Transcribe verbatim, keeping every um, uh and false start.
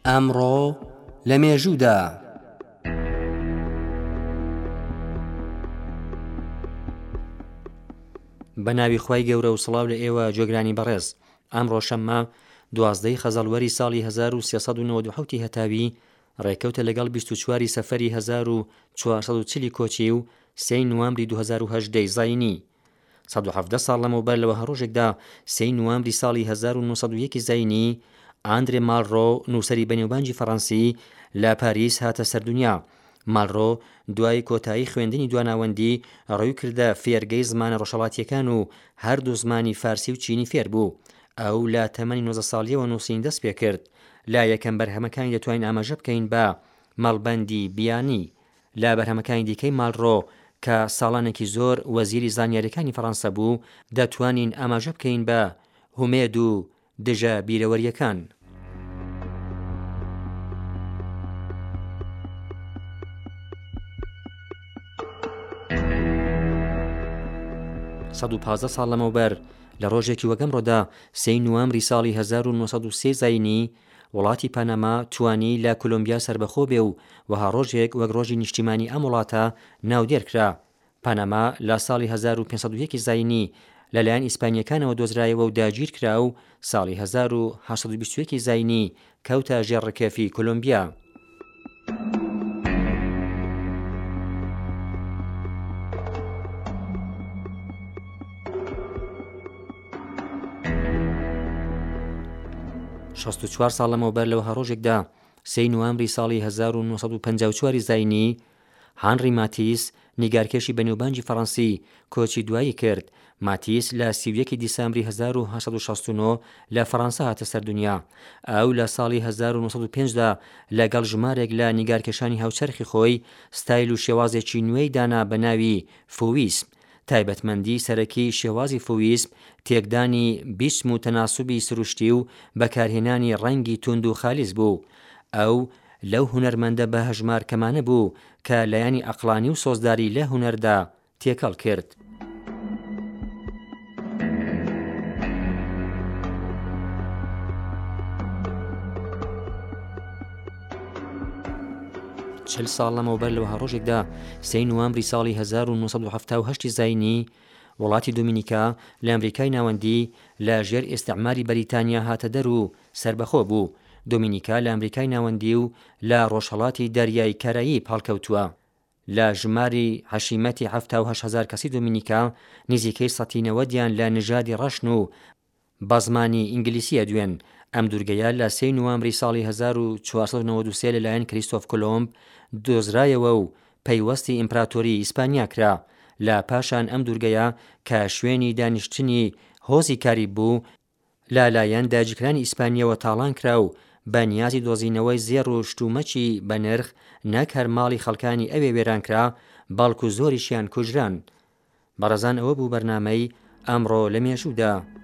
ئەمڕۆ لە مێژوودا بە ناوی خوای گەورە و سڵاو لە ئێوە جۆگرانی بەڕێز. ئەمڕۆ شەممە دوازدەی خەزەڵوەری ساڵی هەزار و سێسەد و نەوەد و حەوت هەتاوی ڕێکەوتە لەگەڵ بیست و چواری سەفەری هەزار و چوارسەد و چلی کۆچی و سێی نوامبری دوو هەزار و هەژدە زاینی. سەد و حەڤدە ساڵ لەمەوبەر لەوە هەڕۆژێکدا سێی نوامبری ساڵی هەزار و نۆسەد و یەک زاینی ئاندرێ مالڕۆ نووسەری بەنێوبانجی فەڕەنسی لە پاریس هاتە سەردونیا. مالڕۆ دوای کۆتایی خوێندنی دواناوەندی ڕووی کردە فێرگەی زمانە ڕۆژهەڵاتیەکان و هەردوو زمانی فارسی و چینی فێر بوو. ئەو لە تەمەنی نۆزدە ساڵیەوە نووسین دەست پێ کرد. لا یەکەم بەرهەمەکانی دەتوانین ئاماژە بکەین بە مەڵبەندی بیانی. لا بەرهەمەکانی دیکەی مالڕۆ کە ساڵانێکی زۆر وەزیری زانیاریەکانی فەڕەنسا بوو دەتوانین ئاماژە بکەین بە هومێد و دژە بیرەوەریەکان. سەد و پازدە ساڵ لەمەوبەر لە ڕۆژێکی وەگەمڕۆدا سێی نوامبری ساڵی هەزار و نۆسەد و سێ زاینی وڵاتی پانەما توانی لە کۆلۆمبیا سربەخۆ بێ و وەها ڕۆژێک وەک ڕۆژی نیشتیمانی ئەم وڵاتە ناودێرکرا. پانەما لە ساڵی هەزار و پێنج سەد و یەک زاینی لەلایەن ئیسپانیەکانەوە دۆزرایەوە و داگیر کرا و ساڵی هەزار و هەشت سەد و بیست و یەک زاینی کەوتە ژێڕەکێفی کۆلۆمبیا. شەست و چوار ساڵ لەمەوبەر لەوە هەڕۆژێکدا سێی نوامبری ساڵی هەزار و نۆسەد و پەنجا و چوار زاینی هانری ماتیس نیگارکێشی بەنێوبانجی فەڕەنسی کۆچی دوایی کرد. ماتیس لە سی و یەکی دیسامبری هەزار و هەشت سەد و شەست و نۆ لە فەڕەنسا هاتە سەردونیا. ئەو لە ساڵی هەزار و نۆسەد و پێنجدا لەگەڵ ژمارێک لە نیگارکێشانی هاوچەرخی خۆی ستایل و شێوازێکی نوێی دانا بە ناوی فۆویسم. تایبەتمەندی سەرەکی شێوازی فۆویسم تێکدانی بیسم و تەناسوبی سروشتی و بەکارهێنانی ڕەنگی توند و خالیس بوو. ئەو لەو هونەرمەندە بە هەژمار کەمانە بوو کە لایەنی ئەقلانی و سۆزداری لە هونەردا تێکەڵ کرد. چل ساڵ لەمەوبەر لەوە هەڕۆژێکدا سێی نوامبری ساڵی هەزار و نۆسەد و هەفتاد و هەشت زاینی وڵاتی دومینیکا لە ئەمریکای ناوەندی لە ژێر ئێستیعماری بەریتانیا هاتە دەر و سربەخۆ بوو. دومینیکا لە ئەمریکای ناوەندی و لە ڕۆژهەڵاتی دەریای کارایی پاڵکەوتووە. لە ژماری حەشیمەتی هەفتاد و هەشت هەزار کەسی دومینیکا نزیکەی سەدی نەوەدیان لە نژادی ڕەشن و بە زمانی ئینگلیسیە دوێن. ئەم دوورگەیە لە سێی نوامبری ساڵی هەزار و چوارسەد و نەوەد و سێ لەلایەن کریستۆف کۆلۆمب دۆزرایەوە و پەیوەستی ئیمپراتۆری ئیسپانیا کرا. لە پاشان ئەم دوورگەیە کە شوێنی دانیشتنی هۆزی کاری بوو لالایەن داگیرکرانی ئیسپانیەوە تاڵان کرا و بە نیازی دۆزینەوەی زێڕ و شتومەچی بە نرخ نەک هەر ماڵی خەڵکانی ئەوێ وێران کرا بەڵکو زۆریشیان کوژران. بەڕێزان ئەوە بوو بەرنامەی ئەمڕۆ لە مێژوودا.